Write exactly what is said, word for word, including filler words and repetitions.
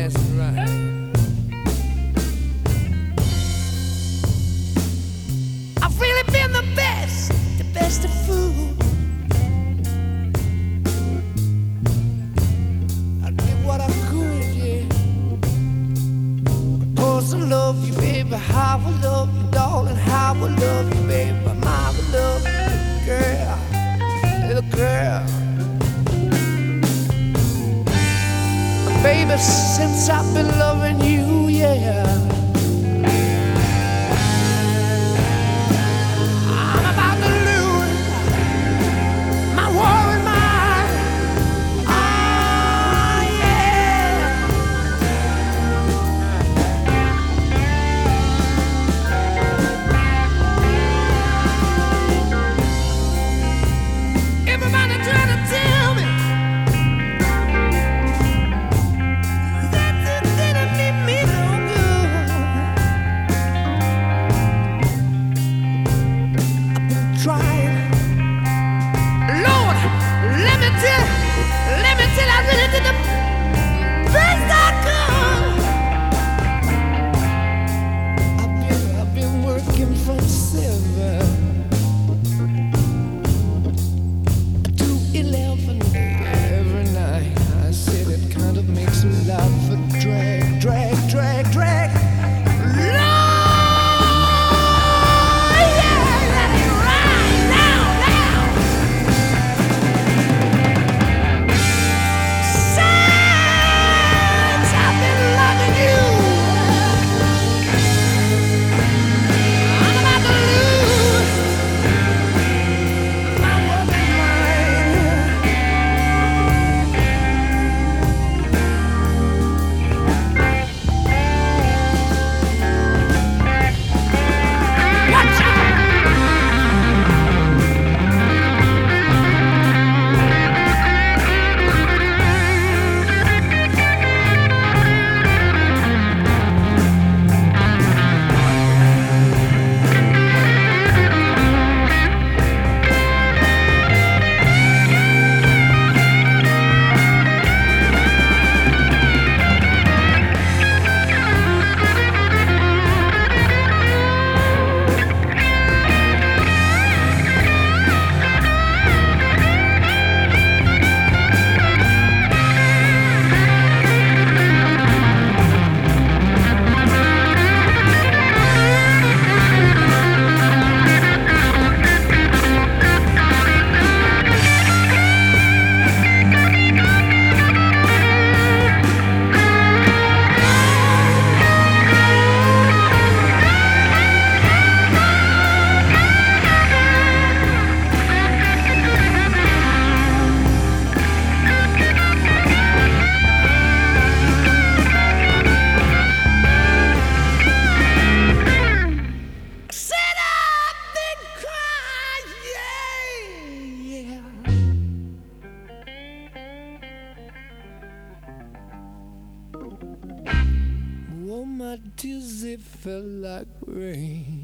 that's right. I've really been the best, the best of food. I did what I could, yeah. Of course I love you, baby. How I love you, darling. How I love you, baby. My I love you, girl, little girl. Baby, since I've been loving you, yeah, I'm about to lose my worried mind. Ah, yeah. Everybody trying to tell me trying. Lord, let me tell, let me tell, I really did the best I could. I've been, I've been working from seven to eleven every night. I said it kind of makes life a drag, drag, drag, drag. Lord. Oh, my tears, they fell like rain.